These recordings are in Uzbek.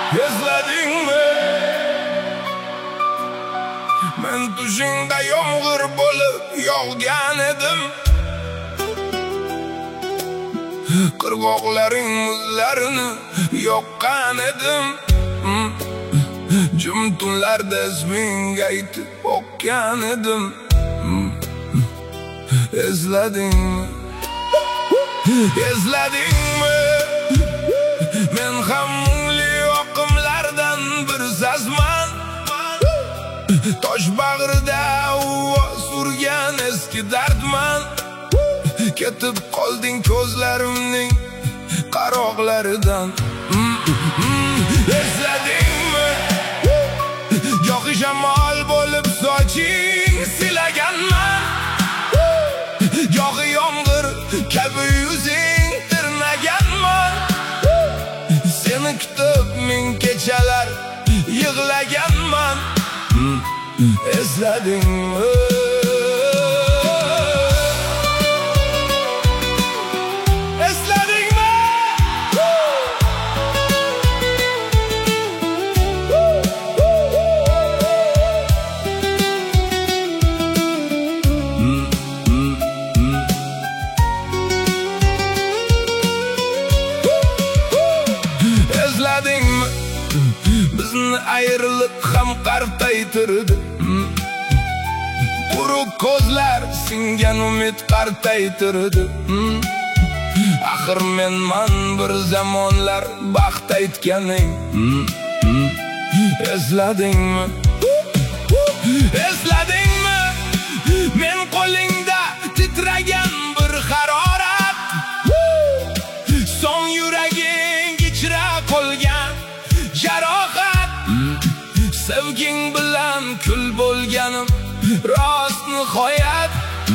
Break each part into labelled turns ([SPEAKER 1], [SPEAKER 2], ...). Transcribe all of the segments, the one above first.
[SPEAKER 1] Esladingmi? Men tushingda yomg'ir bo'lib yog'gan edim. Qirg'oqlaring muzlarini yoqqan edim. Jum tunlarda ismingga aytib o'qgan edim. Esladingmi? Esladingmi? Men ham mungli oqimlardan bir sazman. Tosh bag'rida ovoz surgan eski dardman. Ketib qolding ko'zlarimning qaroqlaridan. Esladingmi? Yo'q shamol bo'lib soching silaganman. Yo'q yomg'ir kabi yuzing tirnaganman. Seni kutib ming kechalar yig'laganman. Esladingmi? Esladingmi? Esladingmi? Bizni ayrılık ham qartaytirdi. Quruq ko'zlar singan umid qartaytirdi. Axir menman bir zamonlar baxt aytganing. Esladingmi? Esladingmi? Men qo'lingda titragan bir harorat. So'ng yuraging ichra qolgan jarohat. Sevging bilan kul bo'lganim rost nihoyat.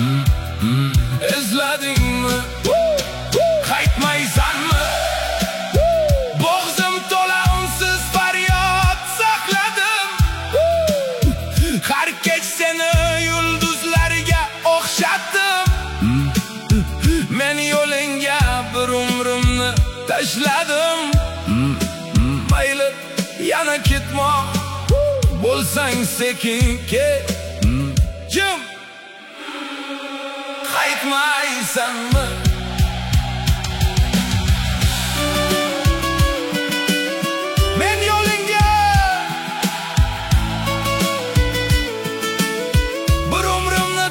[SPEAKER 1] Esladingmi? Qaytmaysanmi? Bo'g'zim to'la unsiz faryod saqladim. Har kech seni yulduzlarga o'xshatdim. Men yo'lingga bir umrimni tashladim. Mayli yana ketmoq bo'lsang sekin ket. Jim qaytmaysanmi? Men yo'lingga bir umrimni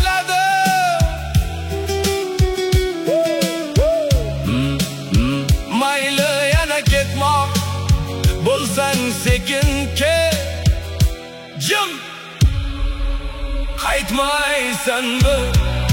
[SPEAKER 1] tashladim. Mayli yana ketmoq bo'lsang sekin ket. Jim qaytmaysanmi?